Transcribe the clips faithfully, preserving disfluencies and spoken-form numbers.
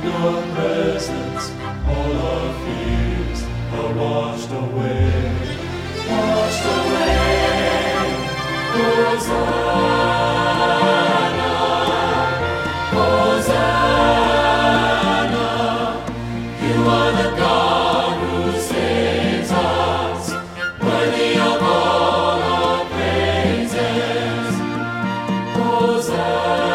your presence, all our fears are washed away. Washed away. Hosanna, Hosanna. You are the God who saves us, worthy of all our praises. Hosanna.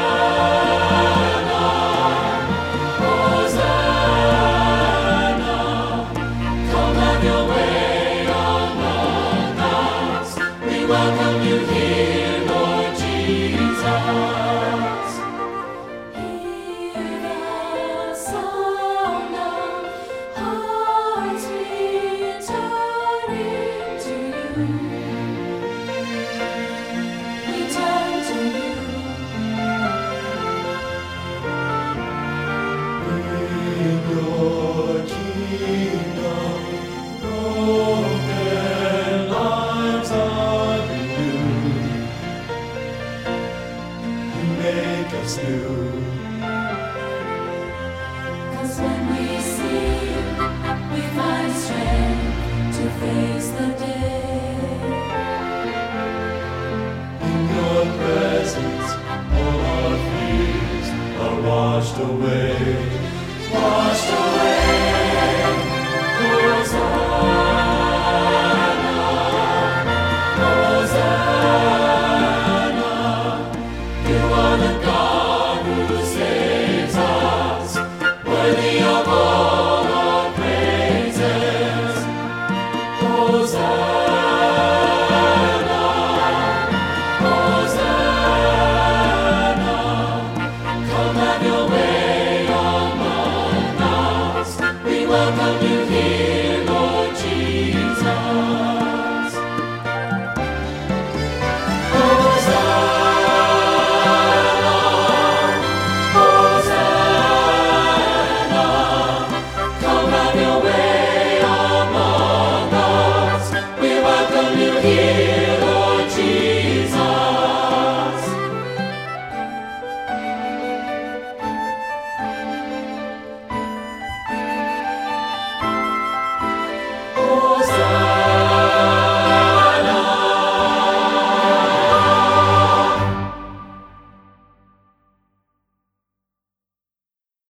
Welcome you here, Lord Jesus. Hear the sound of hearts returning to you. We turn to you. In your kingdom, broken lives are make us new. 'Cause when we sing, we find strength to face the day. In your presence, all our fears are washed away.